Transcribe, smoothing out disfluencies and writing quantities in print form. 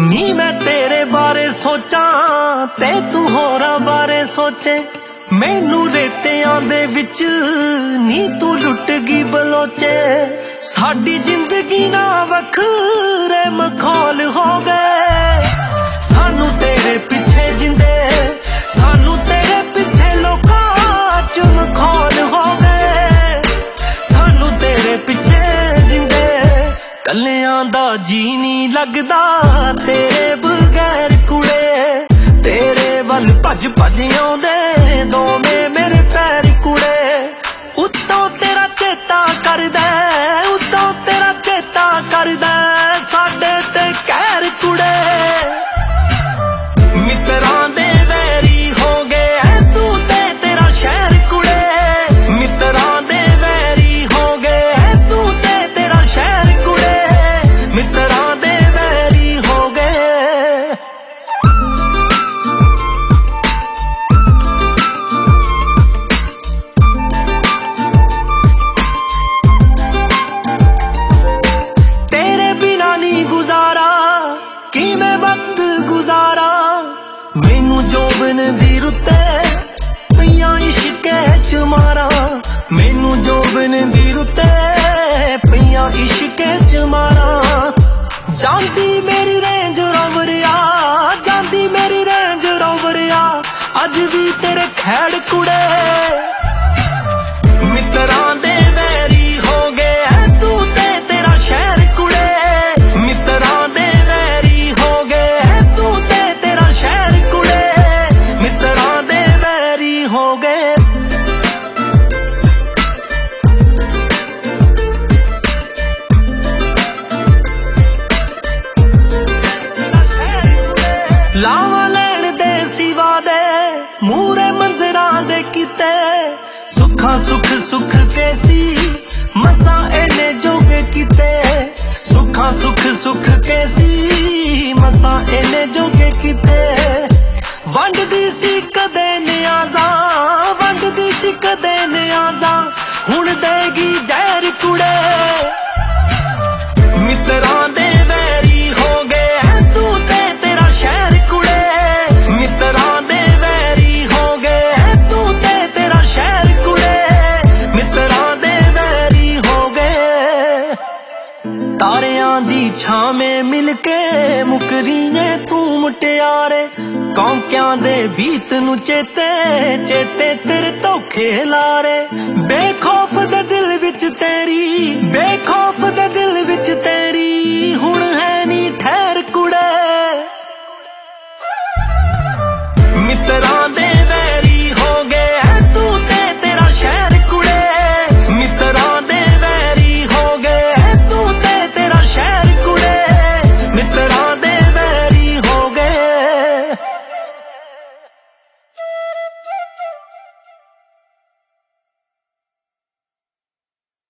ਨੀ मैं तेरे बारे सोचा ते तू होरां बारे सोचे। मैनू रेतियां दे विच नी तू लुट गई बलोचे। साडी जिंदगी ना वखरे मखौल हो गए। सानू तेरे पिछे जिंदे, सानू तेरे पिछे लोकां च मखौल हो गए। सानू तेरे पिछे जिंदे, कलियां दा जी नहीं लगदा तेरे बगैर कुड़े। तेरे वल भज भज आउंदे दोवें मेरे पैर कुड़े। उत्तों तेरा चेता करदा, उत्तों तेरा चेता करदा साडे ते कहर कुड़े। मित्रां दे वैरी हो गए तू ते तेरा शहर कुड़े। मित्रां दे वैरी हो गए तू ते तेरा शहर कुड़े। मित्रां दे वैरी हो गए। तेरे बिना नहीं गुजारा किवें वक्त गुजारा। मैनू जोबन दी रुते पईयां इश्के च मारा। मैनू जोबन दी रुते पईयां इश्के च मारा। जांदी मेरी रेंज रोवर आ, जांदी मेरी रेंज रोवर आ अज भी तेरे खैड़ कुड़े। मित्रां दे वैरी हो गए तू ते तेरा शहर कुड़े। मित्रां दे वैरी हो गए तू ते तेरा शहर कुड़े। मित्रां दे वैरी हो गए। लावा लैण दे सिवा दे मूरे मंदिरां दे किते। सुखा सुख सुख कैसी मसा एने जोगे किते। सुखा सुख सुख कैसी मसा एने जोगे किते। वंडदी सी कदे न्याजा, वंडदी सी कदे न्याजा हुण देगी जहर कुड़े। मित्रां दे वैरी हो गए तू ते तेरा शहर कुड़े। मित्रां दे वैरी हो गए तू ते तेरा शहर कुड़े। मित्रां दे वैरी हो गए। तारियां दी छावें मिलके मुकरीए तू मुटियारे। कौंकियां दे बीत नू चेते, चेते तेरे धोखे लारे। बेखौफ दे दिल विच तेरी, बेखौफ